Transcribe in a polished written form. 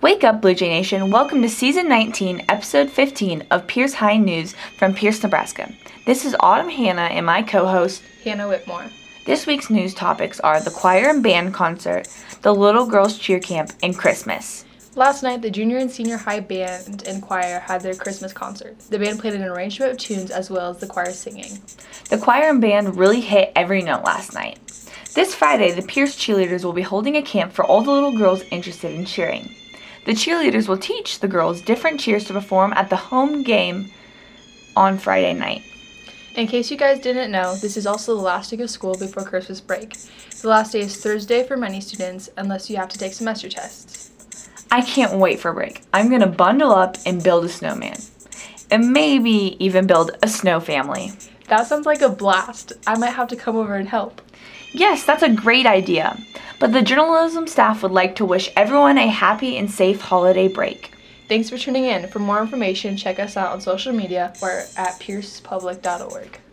Wake up, Blue Jay Nation. Welcome to Season 19, Episode 15 of Pierce High News from Pierce, Nebraska. This is Autumn Hanna and my co-host, Hannah Whitmore. This week's news topics are the choir and band concert, the Little Girls Cheer Camp, and Christmas. Last night, the junior and senior high band and choir had their Christmas concert. The band played an arrangement of tunes as well as the choir singing. The choir and band really hit every note last night. This Friday, the Pierce cheerleaders will be holding a camp for all the little girls interested in cheering. The cheerleaders will teach the girls different cheers to perform at the home game on Friday night. In case you guys didn't know, this is also the last week of school before Christmas break. The last day is Thursday for many students, unless you have to take semester tests. I can't wait for break. I'm going to bundle up and build a snowman. And maybe even build a snow family. That sounds like a blast. I might have to come over and help. Yes, that's a great idea. But the journalism staff would like to wish everyone a happy and safe holiday break. Thanks for tuning in. For more information, check us out on social media or at piercepublic.org.